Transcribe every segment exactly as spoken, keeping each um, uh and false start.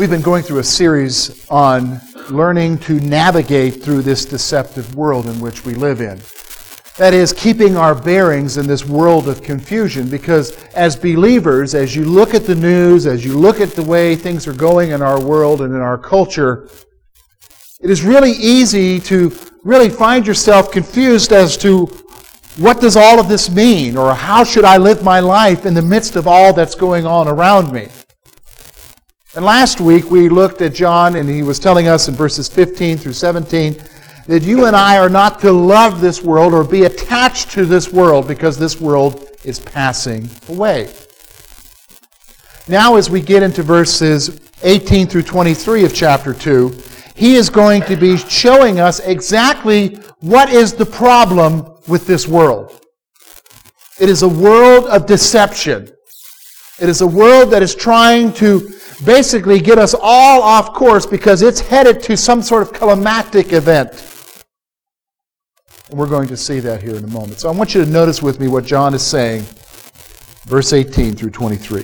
We've been going through a series on learning to navigate through this deceptive world in which we live in. That is, keeping our bearings in this world of confusion, because as believers, as you look at the news, as you look at the way things are going in our world and in our culture, it is really easy to really find yourself confused as to what does all of this mean, or how should I live my life in the midst of all that's going on around me. And last week we looked at John, and he was telling us in verses fifteen through seventeen that you and I are not to love this world or be attached to this world, because this world is passing away. Now as we get into verses eighteen through twenty-three of chapter two, he is going to be showing us exactly what is the problem with this world. It is a world of deception. It is a world that is trying to basically get us all off course because it's headed to some sort of climactic event. And we're going to see that here in a moment. So I want you to notice with me what John is saying, verse eighteen through twenty-three.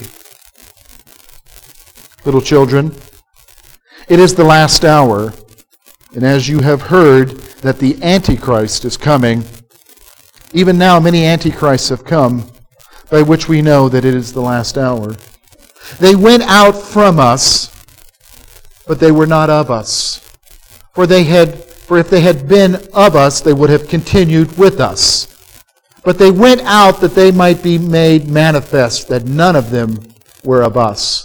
Little children, it is the last hour, and as you have heard that the Antichrist is coming, even now many Antichrists have come, by which we know that it is the last hour. They went out from us, but they were not of us. For they had, for if they had been of us, they would have continued with us. But they went out that they might be made manifest that none of them were of us.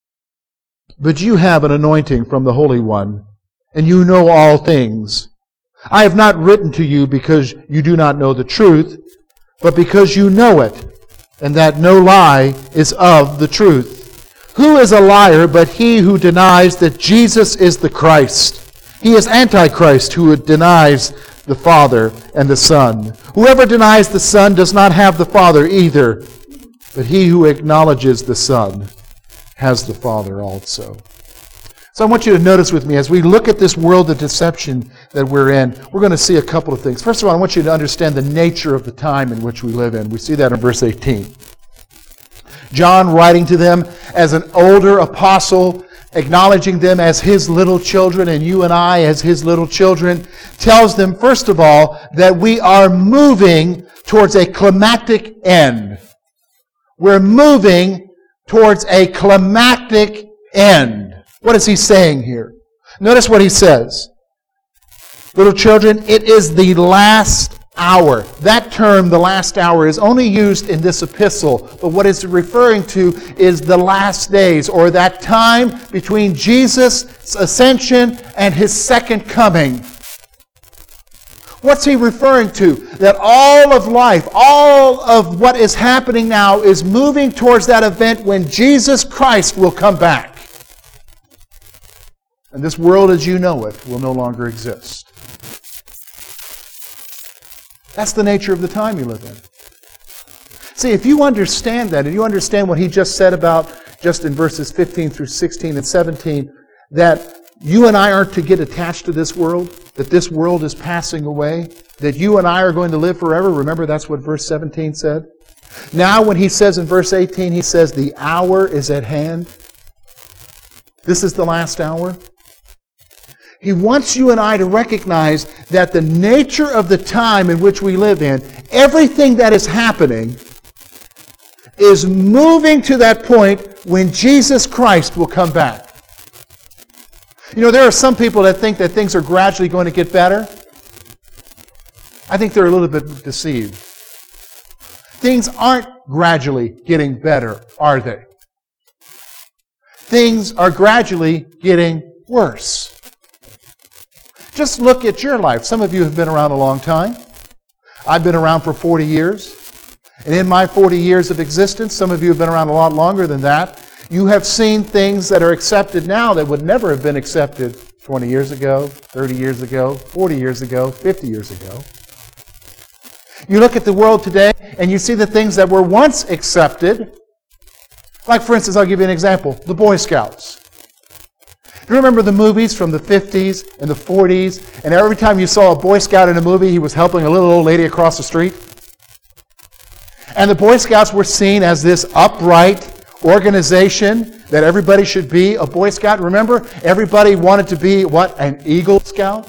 But you have an anointing from the Holy One, and you know all things. I have not written to you because you do not know the truth, but because you know it, and that no lie is of the truth. Who is a liar but he who denies that Jesus is the Christ? He is Antichrist who denies the Father and the Son. Whoever denies the Son does not have the Father either, but he who acknowledges the Son has the Father also. So I want you to notice with me, as we look at this world of deception that we're in, we're going to see a couple of things. First of all, I want you to understand the nature of the time in which we live in. We see that in verse eighteen. John, writing to them as an older apostle, acknowledging them as his little children, and you and I as his little children, tells them, first of all, that we are moving towards a climactic end. We're moving towards a climactic end. What is he saying here? Notice what he says. Little children, it is the last hour. That term, the last hour, is only used in this epistle, but what it's referring to is the last days, or that time between Jesus' ascension and his second coming. What's he referring to? That all of life, all of what is happening now is moving towards that event when Jesus Christ will come back. And this world as you know it will no longer exist. That's the nature of the time you live in. See, if you understand that, and you understand what he just said about, just in verses fifteen through sixteen and seventeen, that you and I aren't to get attached to this world, that this world is passing away, that you and I are going to live forever. Remember, that's what verse seventeen said. Now when he says in verse eighteen, he says, the hour is at hand. This is the last hour. He wants you and I to recognize that the nature of the time in which we live in, everything that is happening, is moving to that point when Jesus Christ will come back. You know, there are some people that think that things are gradually going to get better. I think they're a little bit deceived. Things aren't gradually getting better, are they? Things are gradually getting worse. Just look at your life. Some of you have been around a long time. I've been around for forty years. And in my forty years of existence, some of you have been around a lot longer than that. You have seen things that are accepted now that would never have been accepted twenty years ago, thirty years ago, forty years ago, fifty years ago. You look at the world today and you see the things that were once accepted. Like, for instance, I'll give you an example. The Boy Scouts. Do you remember the movies from the fifties and the forties? And every time you saw a Boy Scout in a movie, he was helping a little old lady across the street. And the Boy Scouts were seen as this upright, organization that everybody should be a Boy Scout. Remember, everybody wanted to be, what, an Eagle Scout?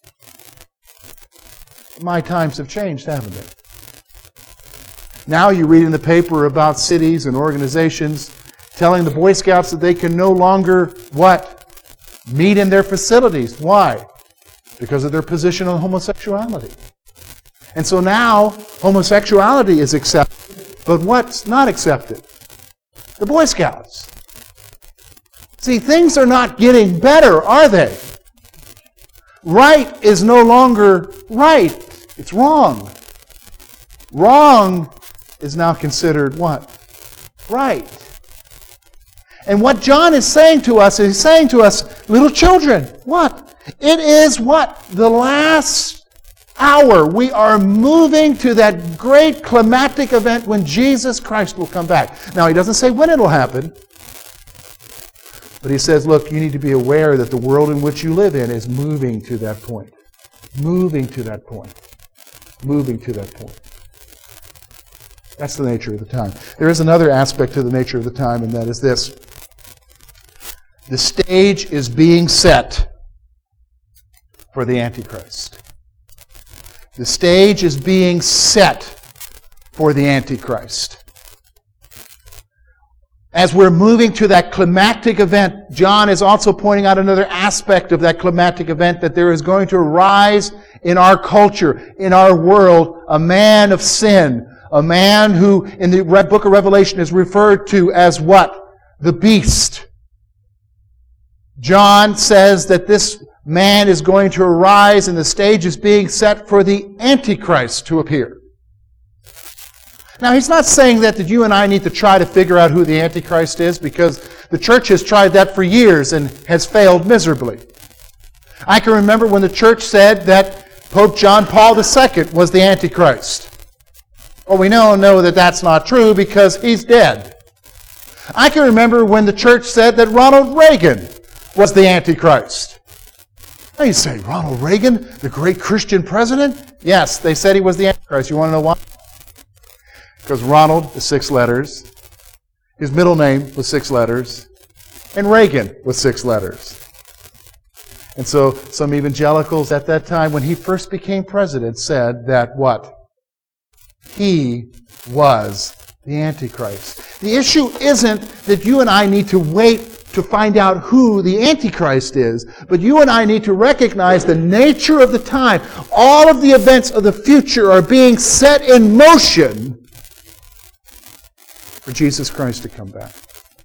My times have changed, haven't they? Now you read in the paper about cities and organizations telling the Boy Scouts that they can no longer, what? Meet in their facilities. Why? Because of their position on homosexuality. And so now, homosexuality is accepted, but what's not accepted? The Boy Scouts. See, things are not getting better, are they? Right is no longer right. It's wrong. Wrong is now considered what? Right. And what John is saying to us is he's saying to us, little children, what? It is what? The last hour. We are moving to that great climactic event when Jesus Christ will come back. Now, he doesn't say when it will happen. But he says, look, you need to be aware that the world in which you live in is moving to that point. Moving to that point. Moving to that point. That's the nature of the time. There is another aspect to the nature of the time, and that is this. The stage is being set for the Antichrist. The stage is being set for the Antichrist. As we're moving to that climactic event, John is also pointing out another aspect of that climactic event, that there is going to arise in our culture, in our world, a man of sin, a man who in the book of Revelation is referred to as what? The beast. John says that this man is going to arise and the stage is being set for the Antichrist to appear. Now, he's not saying that, that you and I need to try to figure out who the Antichrist is, because the church has tried that for years and has failed miserably. I can remember when the church said that Pope John Paul the Second was the Antichrist. Well, we now know that that's not true because he's dead. I can remember when the church said that Ronald Reagan was the Antichrist. Now you say, Ronald Reagan, the great Christian president? Yes, they said he was the Antichrist. You want to know why? Because Ronald is six letters, his middle name was six letters, and Reagan was six letters. And so some evangelicals at that time, when he first became president, said that what? He was the Antichrist. The issue isn't that you and I need to wait to find out who the Antichrist is, but you and I need to recognize the nature of the time. All of the events of the future are being set in motion for Jesus Christ to come back.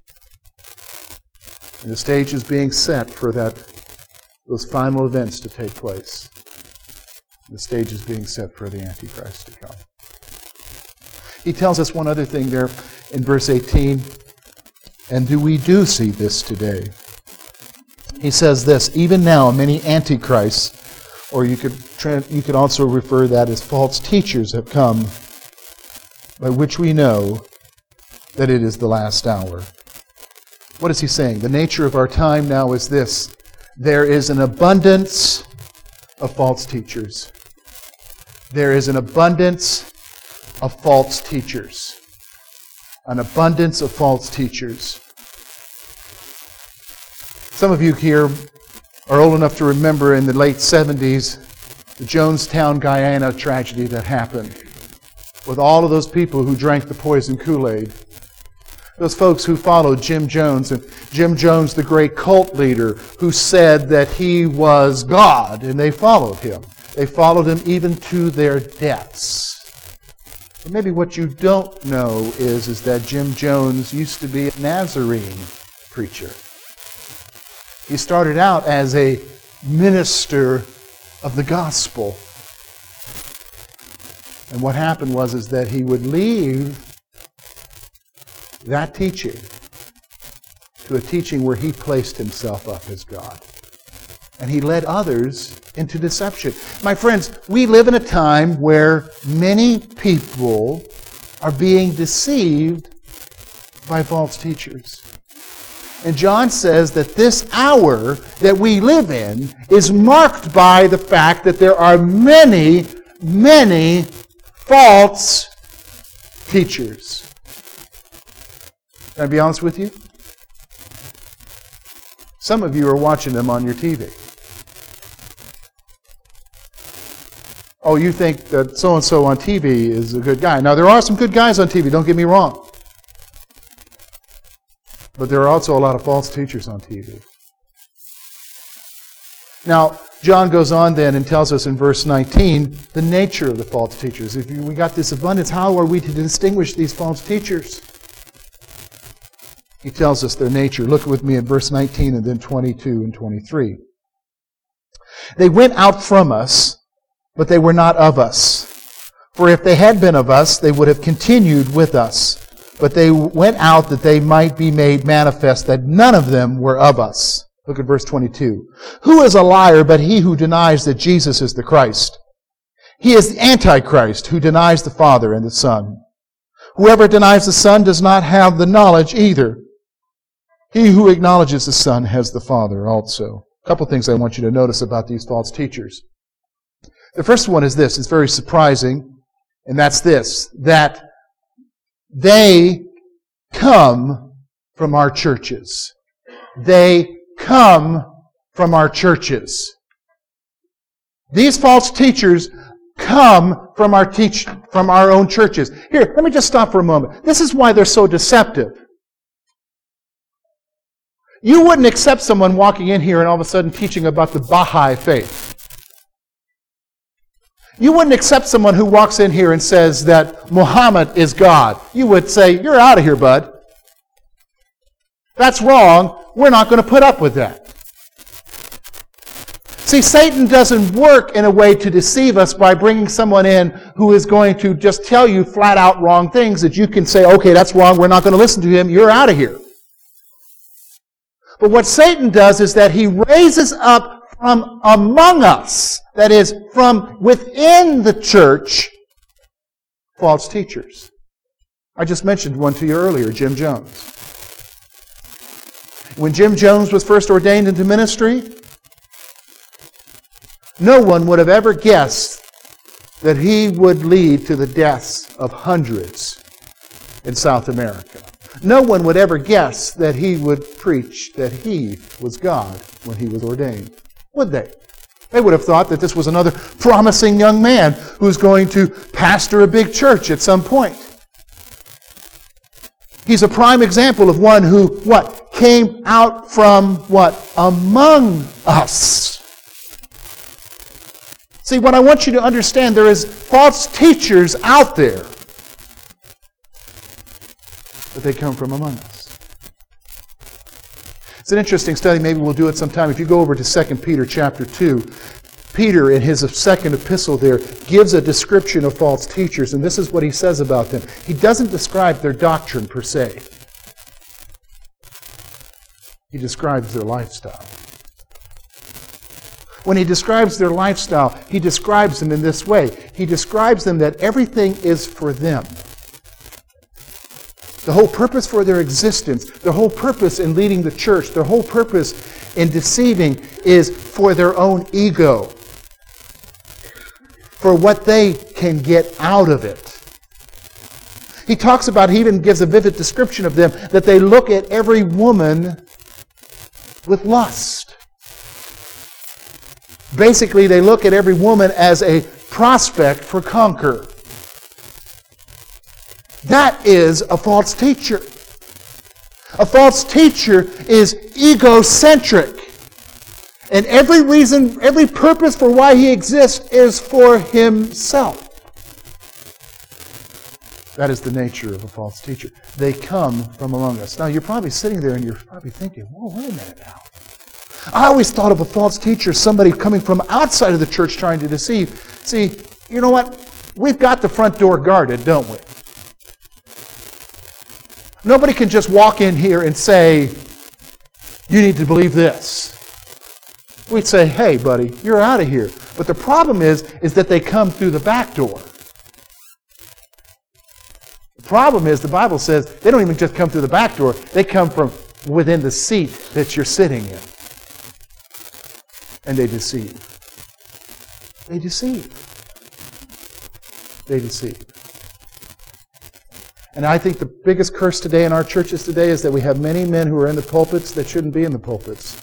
And the stage is being set for that, those final events to take place. The stage is being set for the Antichrist to come. He tells us one other thing there in verse eighteen. And do we do see this today? He says this, even now many antichrists, or you could you could also refer that as false teachers, have come, by which we know that it is the last hour. What is he saying? The nature of our time now is this. There is an abundance of false teachers. There is an abundance of false teachers. An abundance of false teachers. Some of you here are old enough to remember in the late seventies the Jonestown, Guyana tragedy that happened with all of those people who drank the poison Kool-Aid. Those folks who followed Jim Jones, and Jim Jones, the great cult leader, who said that he was God, and they followed him. They followed him even to their deaths. And maybe what you don't know is, is that Jim Jones used to be a Nazarene preacher. He started out as a minister of the gospel. And what happened was is that he would leave that teaching to a teaching where he placed himself up as God. And he led others into deception. My friends, we live in a time where many people are being deceived by false teachers. And John says that this hour that we live in is marked by the fact that there are many, many false teachers. Can I be honest with you? Some of you are watching them on your T V. Oh, you think that so-and-so on T V is a good guy. Now, there are some good guys on T V, don't get me wrong. But there are also a lot of false teachers on T V. Now, John goes on then and tells us in verse nineteen the nature of the false teachers. If we got this abundance, how are we to distinguish these false teachers? He tells us their nature. Look with me at verse nineteen and then twenty-two and twenty-three. They went out from us, but they were not of us. For if they had been of us, they would have continued with us. But they went out that they might be made manifest that none of them were of us. Look at verse twenty-two. Who is a liar but he who denies that Jesus is the Christ? He is the Antichrist who denies the Father and the Son. Whoever denies the Son does not have the knowledge either. He who acknowledges the Son has the Father also. A couple things I want you to notice about these false teachers. The first one is this. It's very surprising, and that's this, that they come from our churches. They come from our churches. These false teachers come from our teach from our own churches. Here, let me just stop for a moment. This is why they're so deceptive. You wouldn't accept someone walking in here and all of a sudden teaching about the Baha'i faith. You wouldn't accept someone who walks in here and says that Muhammad is God. You would say, you're out of here, bud. That's wrong. We're not going to put up with that. See, Satan doesn't work in a way to deceive us by bringing someone in who is going to just tell you flat out wrong things that you can say, okay, that's wrong. We're not going to listen to him. You're out of here. But what Satan does is that he raises up from among us, that is, from within the church, false teachers. I just mentioned one to you earlier, Jim Jones. When Jim Jones was first ordained into ministry, no one would have ever guessed that he would lead to the deaths of hundreds in South America. No one would ever guess that he would preach that he was God when he was ordained. Would they? They would have thought that this was another promising young man who's going to pastor a big church at some point. He's a prime example of one who, what? Came out from, what? Among us. See, what I want you to understand, there is false teachers out there. But they come from among us. It's an interesting study. Maybe we'll do it sometime. If you go over to Second Peter chapter two, Peter, in his second epistle there, gives a description of false teachers, and this is what he says about them. He doesn't describe their doctrine per se. He describes their lifestyle. When he describes their lifestyle, he describes them in this way. He describes them that everything is for them. The whole purpose for their existence, the whole purpose in leading the church, their whole purpose in deceiving is for their own ego, for what they can get out of it. He talks about, he even gives a vivid description of them, that they look at every woman with lust. Basically, they look at every woman as a prospect for conquer. That is a false teacher. A false teacher is egocentric. And every reason, every purpose for why he exists is for himself. That is the nature of a false teacher. They come from among us. Now, you're probably sitting there and you're probably thinking, whoa, wait a minute now. I always thought of a false teacher as somebody coming from outside of the church trying to deceive. See, you know what? We've got the front door guarded, don't we? Nobody can just walk in here and say, you need to believe this. We'd say, hey, buddy, you're out of here. But the problem is, is that they come through the back door. The problem is, the Bible says, they don't even just come through the back door. They come from within the seat that you're sitting in. And they deceive. They deceive. They deceive. And I think the biggest curse today in our churches today is that we have many men who are in the pulpits that shouldn't be in the pulpits.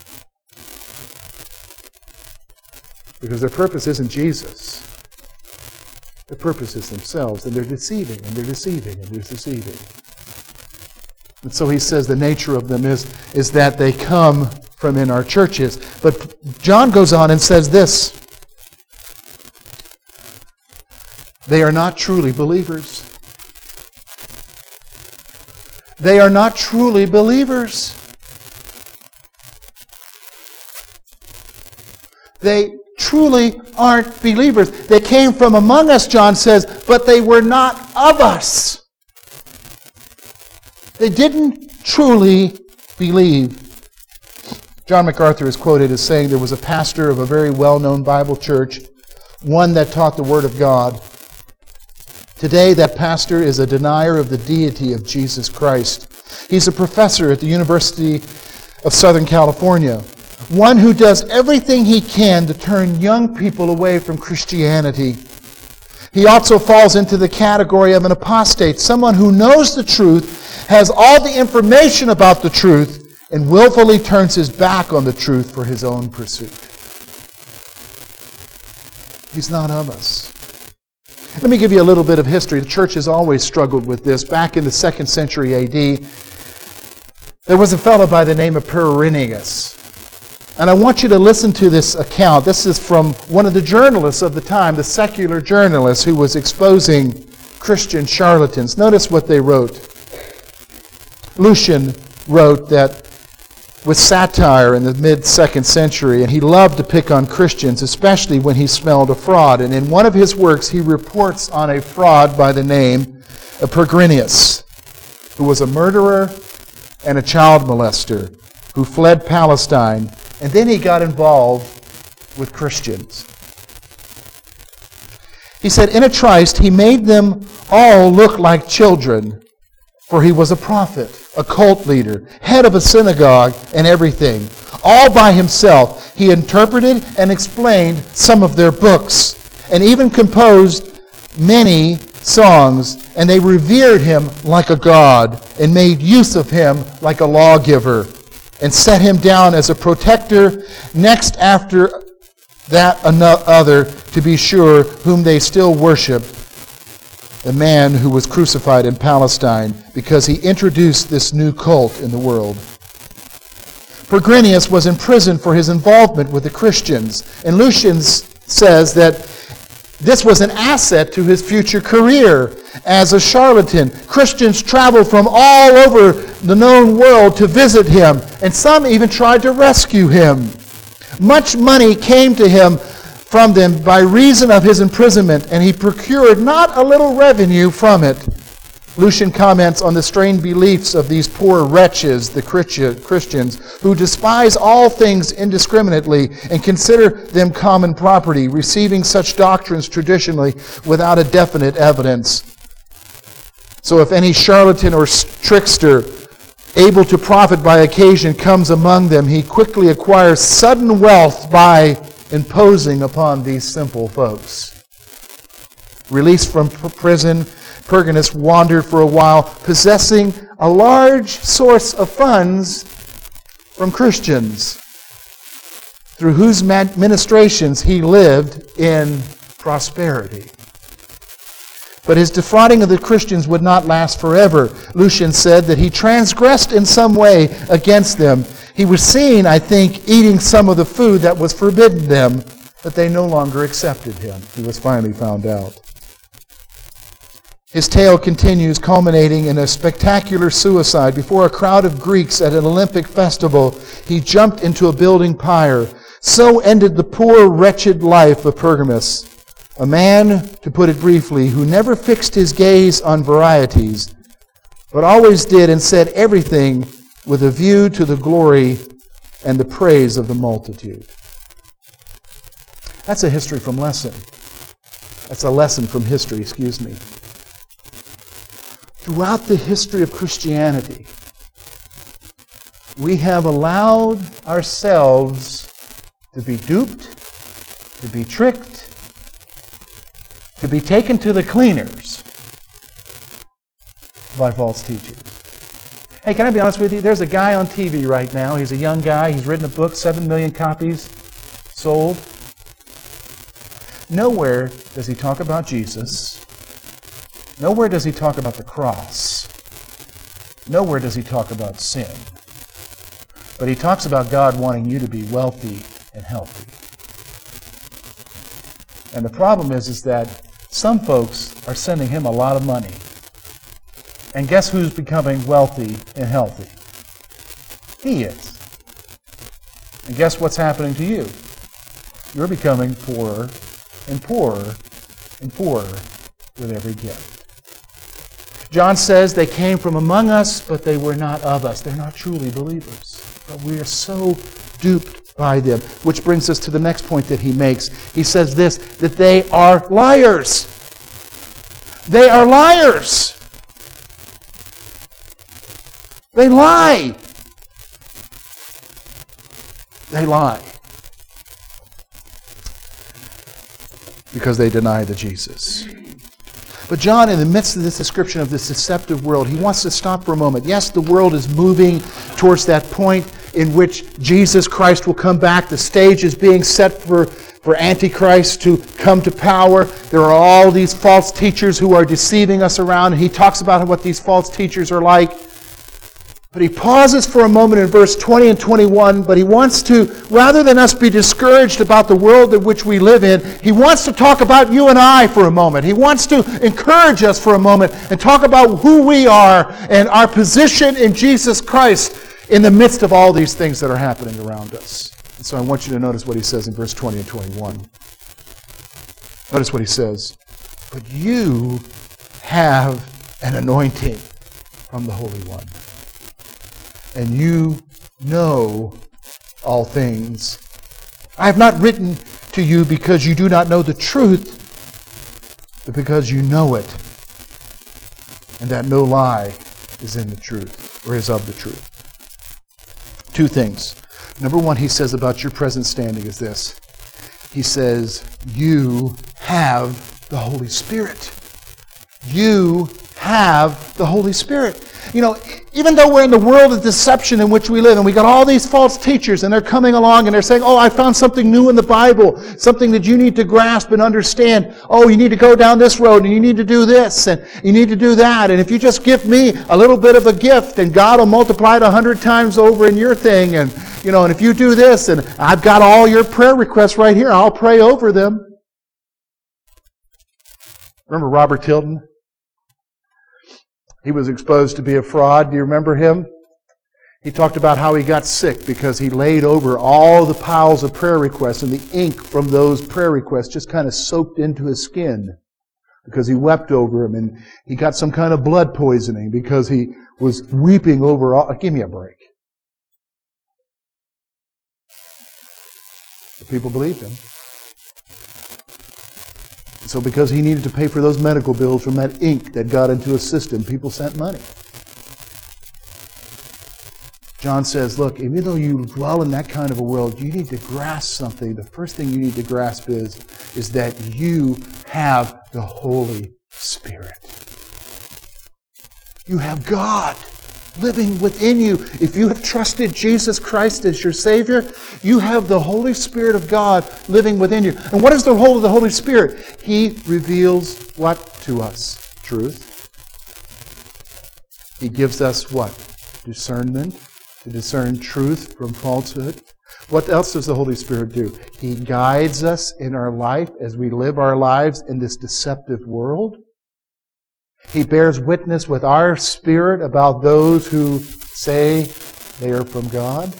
Because their purpose isn't Jesus. Their purpose is themselves, and they're deceiving, and they're deceiving, and they're deceiving. And so he says the nature of them is, is that they come from in our churches. But John goes on and says this: they are not truly believers. They are not truly believers. They truly aren't believers. They came from among us, John says, but they were not of us. They didn't truly believe. John MacArthur is quoted as saying there was a pastor of a very well-known Bible church, one that taught the Word of God. Today, that pastor is a denier of the deity of Jesus Christ. He's a professor at the University of Southern California, one who does everything he can to turn young people away from Christianity. He also falls into the category of an apostate, someone who knows the truth, has all the information about the truth, and willfully turns his back on the truth for his own pursuit. He's not of us. Let me give you a little bit of history. The church has always struggled with this. Back in the second century A D, there was a fellow by the name of Perennius. And I want you to listen to this account. This is from one of the journalists of the time, the secular journalist who was exposing Christian charlatans. Notice what they wrote. Lucian wrote that with satire in the mid-second century, and he loved to pick on Christians, especially when he smelled a fraud. And in one of his works, he reports on a fraud by the name of Perennius, who was a murderer and a child molester, who fled Palestine, and then he got involved with Christians. He said, in a trice, he made them all look like children, for he was a prophet, a cult leader, head of a synagogue, and everything. All by himself, he interpreted and explained some of their books, and even composed many songs, and they revered him like a god, and made use of him like a lawgiver, and set him down as a protector, next after that other, to be sure, whom they still worship, the man who was crucified in Palestine, because he introduced this new cult in the world. Perennius was imprisoned for his involvement with the Christians, and Lucian says that this was an asset to his future career as a charlatan. Christians traveled from all over the known world to visit him, and some even tried to rescue him. Much money came to him from them by reason of his imprisonment, and he procured not a little revenue from it. Lucian comments on the strained beliefs of these poor wretches, the Christians, who despise all things indiscriminately and consider them common property, receiving such doctrines traditionally without a definite evidence. So if any charlatan or trickster able to profit by occasion comes among them, he quickly acquires sudden wealth by imposing upon these simple folks. Released from prison, Perennius wandered for a while, possessing a large source of funds from Christians, through whose ministrations he lived in prosperity. But his defrauding of the Christians would not last forever. Lucian said that he transgressed in some way against them. He was seen, I think, eating some of the food that was forbidden them, but they no longer accepted him. He was finally found out. His tale continues, culminating in a spectacular suicide. Before a crowd of Greeks at an Olympic festival, he jumped into a building pyre. So ended the poor, wretched life of Perennius, a man, to put it briefly, who never fixed his gaze on varieties, but always did and said everything with a view to the glory and the praise of the multitude. That's a history from lesson. That's a lesson from history, excuse me. Throughout the history of Christianity, we have allowed ourselves to be duped, to be tricked, to be taken to the cleaners by false teachers. Hey, can I be honest with you? There's a guy on T V right now. He's a young guy. He's written a book, seven million copies sold. Nowhere does he talk about Jesus. Nowhere does he talk about the cross. Nowhere does he talk about sin. But he talks about God wanting you to be wealthy and healthy. And the problem is, is that some folks are sending him a lot of money. And guess who's becoming wealthy and healthy? He is. And guess what's happening to you? You're becoming poorer and poorer and poorer with every gift. John says they came from among us, but they were not of us. They're not truly believers. But we are so duped by them. Which brings us to the next point that he makes. He says this, that they are liars. They are liars. They lie. They lie. Because they deny the Jesus. But John, in the midst of this description of this deceptive world, he wants to stop for a moment. Yes, the world is moving towards that point in which Jesus Christ will come back. The stage is being set for, for Antichrist to come to power. There are all these false teachers who are deceiving us around. And he talks about what these false teachers are like. But he pauses for a moment in verse twenty and twenty-one, but he wants to, rather than us be discouraged about the world in which we live in, he wants to talk about you and I for a moment. He wants to encourage us for a moment and talk about who we are and our position in Jesus Christ in the midst of all these things that are happening around us. And so I want you to notice what he says in verse twenty and twenty-one. Notice what he says. But you have an anointing from the Holy One. And you know all things. I have not written to you because you do not know the truth, but because you know it, and that no lie is in the truth, or is of the truth. Two things. Number one, he says about your present standing is this. He says, you have the Holy Spirit. You have the Holy Spirit. You know, even though we're in the world of deception in which we live, and we got all these false teachers, and they're coming along and they're saying, oh, I found something new in the Bible, something that you need to grasp and understand. Oh, you need to go down this road, and you need to do this, and you need to do that. And if you just give me a little bit of a gift, and God will multiply it a hundred times over in your thing, and you know, and if you do this, and I've got all your prayer requests right here, I'll pray over them. Remember Robert Tilton? He was exposed to be a fraud. Do you remember him? He talked about how he got sick because he laid over all the piles of prayer requests, and the ink from those prayer requests just kind of soaked into his skin because he wept over them, and he got some kind of blood poisoning because he was weeping over all. Give me a break. The people believed him. So because he needed to pay for those medical bills from that ink that got into his system, people sent money. John says, look, even though you dwell in that kind of a world, you need to grasp something. The first thing you need to grasp is, is that you have the Holy Spirit. You have God living within you. If you have trusted Jesus Christ as your Savior, you have the Holy Spirit of God living within you. And what is the role of the Holy Spirit? He reveals what to us? Truth. He gives us what? Discernment. To discern truth from falsehood. What else does the Holy Spirit do? He guides us in our life as we live our lives in this deceptive world. He bears witness with our spirit about those who say they are from God.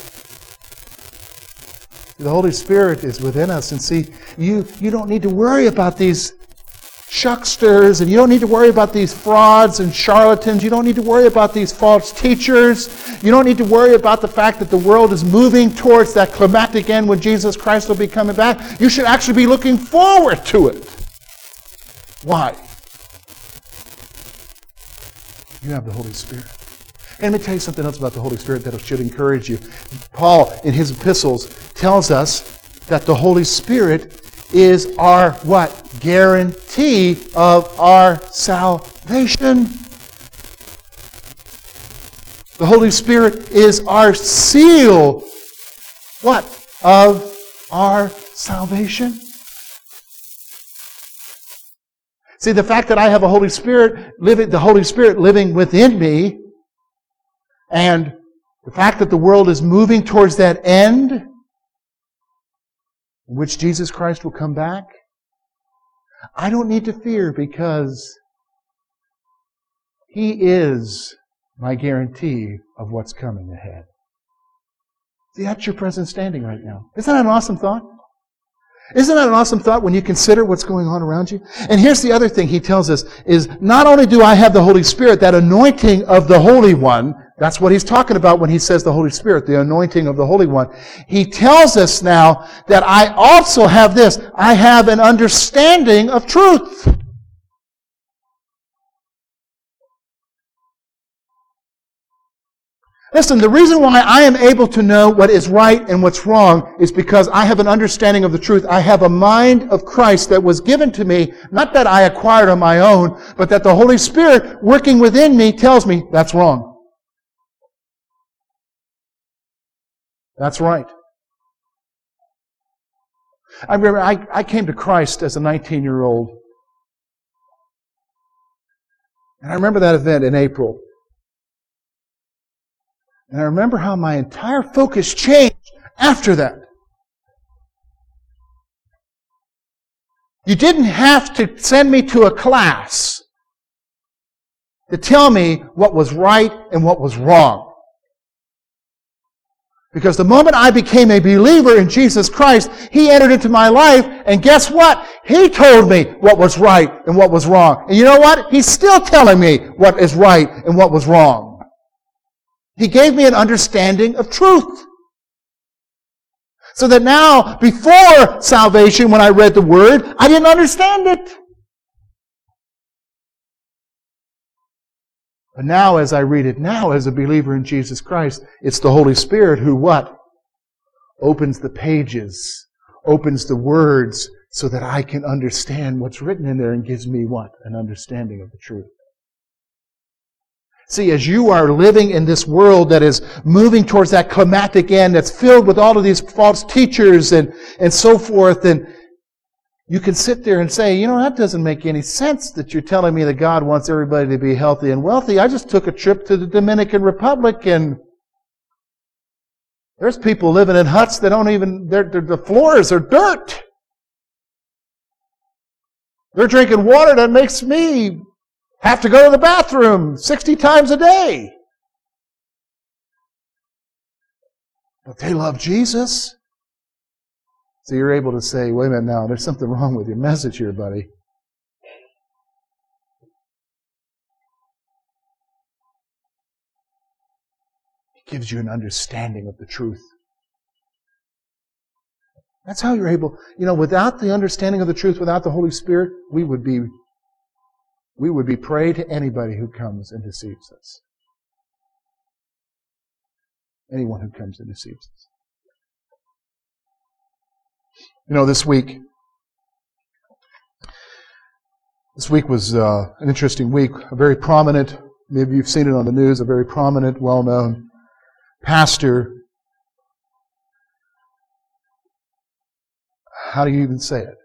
The Holy Spirit is within us. And see, you, you don't need to worry about these shucksters, and you don't need to worry about these frauds and charlatans. You don't need to worry about these false teachers. You don't need to worry about the fact that the world is moving towards that climactic end when Jesus Christ will be coming back. You should actually be looking forward to it. Why? You have the Holy Spirit. And let me tell you something else about the Holy Spirit that should encourage you. Paul, in his epistles, tells us that the Holy Spirit is our what? Guarantee of our salvation. The Holy Spirit is our seal, what? Of our salvation. See, the fact that I have a Holy Spirit living, the Holy Spirit living within me, and the fact that the world is moving towards that end, in which Jesus Christ will come back, I don't need to fear because He is my guarantee of what's coming ahead. See, that's your present standing right now. Isn't that an awesome thought? Isn't that an awesome thought when you consider what's going on around you? And here's the other thing He tells us, is not only do I have the Holy Spirit, that anointing of the Holy One, that's what He's talking about when He says the Holy Spirit, the anointing of the Holy One. He tells us now that I also have this, I have an understanding of truth. Listen, the reason why I am able to know what is right and what's wrong is because I have an understanding of the truth. I have a mind of Christ that was given to me, not that I acquired on my own, but that the Holy Spirit working within me tells me that's wrong. That's right. I remember I, I came to Christ as a nineteen-year-old. And I remember that event in April. And I remember how my entire focus changed after that. You didn't have to send me to a class to tell me what was right and what was wrong. Because the moment I became a believer in Jesus Christ, He entered into my life, and guess what? He told me what was right and what was wrong. And you know what? He's still telling me what is right and what was wrong. He gave me an understanding of truth. So that now, before salvation, when I read the Word, I didn't understand it. But now, as I read it now, as a believer in Jesus Christ, it's the Holy Spirit who what? Opens the pages, opens the words, so that I can understand what's written in there and gives me what? An understanding of the truth. See, as you are living in this world that is moving towards that climactic end, that's filled with all of these false teachers and, and so forth, and you can sit there and say, you know, that doesn't make any sense that you're telling me that God wants everybody to be healthy and wealthy. I just took a trip to the Dominican Republic, and there's people living in huts that don't even, they're, they're, the floors are dirt. They're drinking water that makes me have to go to the bathroom sixty times a day. But they love Jesus. So you're able to say, wait a minute now, there's something wrong with your message here, buddy. It gives you an understanding of the truth. That's how you're able, you know, without the understanding of the truth, without the Holy Spirit, we would be We would be prey to anybody who comes and deceives us. Anyone who comes and deceives us. You know, this week, this week was uh, an interesting week. A very prominent, maybe you've seen it on the news, a very prominent, well-known pastor. How do you even say it?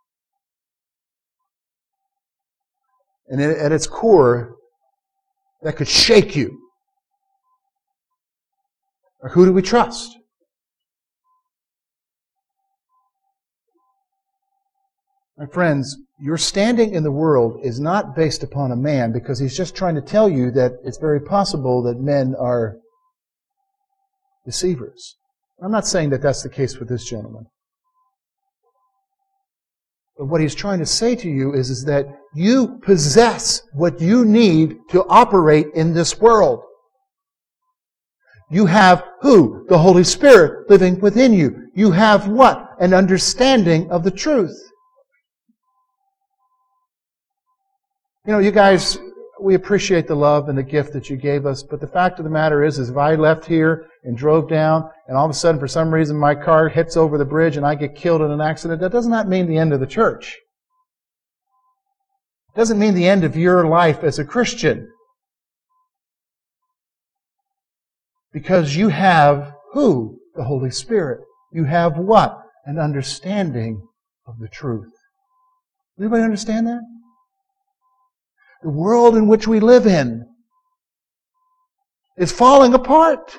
And at its core, that could shake you. Or who do we trust? My friends, your standing in the world is not based upon a man, because he's just trying to tell you that it's very possible that men are deceivers. I'm not saying that that's the case with this gentleman. But what he's trying to say to you is, is that you possess what you need to operate in this world. You have who? The Holy Spirit living within you. You have what? An understanding of the truth. You know, you guys, we appreciate the love and the gift that you gave us, but the fact of the matter is, is if I left here and drove down, and all of a sudden, for some reason, my car hits over the bridge and I get killed in an accident, that does not mean the end of the church. It doesn't mean the end of your life as a Christian. Because you have who? The Holy Spirit. You have what? An understanding of the truth. Does anybody understand that? The world in which we live in is falling apart.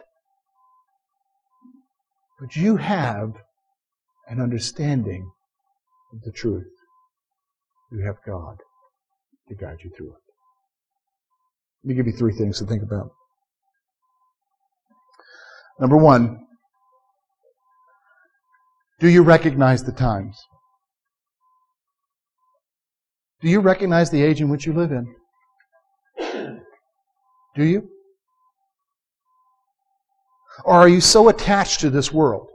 But you have an understanding of the truth. You have God to guide you through it. Let me give you three things to think about. Number one, do you recognize the times? Do you recognize the age in which you live in? Do you? Or are you so attached to this world?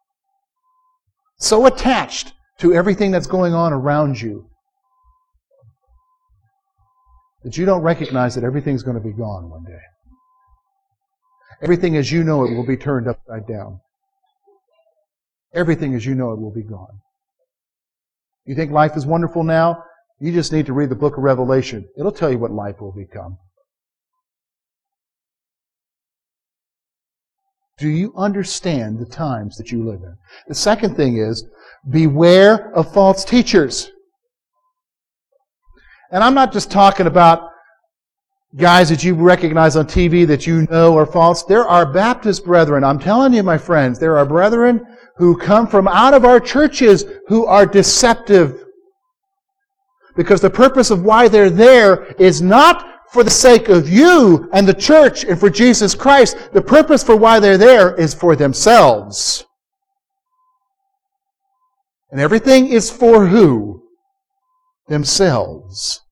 So attached to everything that's going on around you that you don't recognize that everything's going to be gone one day. Everything as you know it will be turned upside down. Everything as you know it will be gone. You think life is wonderful now? You just need to read the book of Revelation. It'll tell you what life will become. Do you understand the times that you live in? The second thing is, beware of false teachers. And I'm not just talking about guys that you recognize on T V that you know are false. There are Baptist brethren. I'm telling you, my friends, there are brethren who come from out of our churches who are deceptive. Because the purpose of why they're there is not for the sake of you and the church and for Jesus Christ. The purpose for why they're there is for themselves. And everything is for who? Themselves.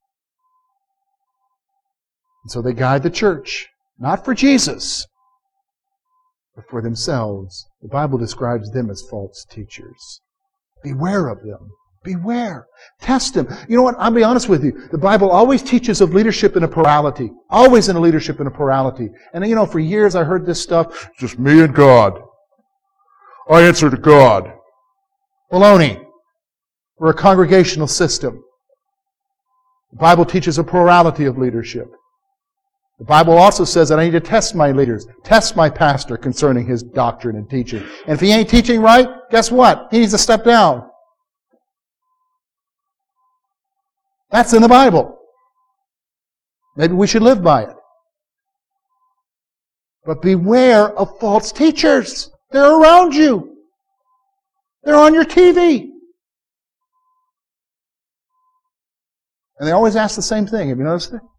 And so they guide the church, not for Jesus, but for themselves. The Bible describes them as false teachers. Beware of them. Beware. Test them. You know what? I'll be honest with you. The Bible always teaches of leadership in a plurality. Always in a leadership in a plurality. And you know, for years I heard this stuff. It's just me and God. I answer to God. Baloney. We're a congregational system. The Bible teaches a plurality of leadership. The Bible also says that I need to test my leaders, test my pastor concerning his doctrine and teaching. And if he ain't teaching right, guess what? He needs to step down. That's in the Bible. Maybe we should live by it. But beware of false teachers. They're around you. They're on your T V. And they always ask the same thing. Have you noticed it?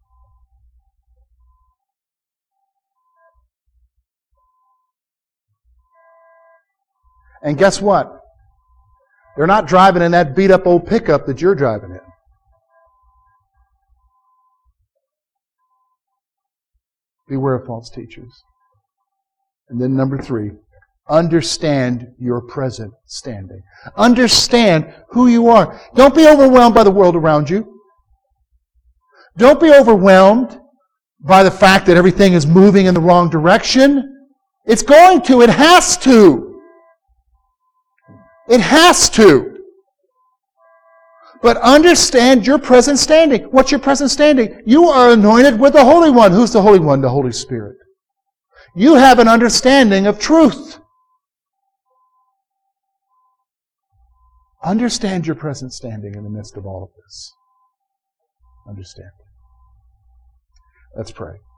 And guess what? They're not driving in that beat-up old pickup that you're driving in. Beware of false teachers. And then number three, understand your present standing. Understand who you are. Don't be overwhelmed by the world around you. Don't be overwhelmed by the fact that everything is moving in the wrong direction. It's going to. It has to. It has to. But understand your present standing. What's your present standing? You are anointed with the Holy One. Who's the Holy One? The Holy Spirit. You have an understanding of truth. Understand your present standing in the midst of all of this. Understand. Let's pray.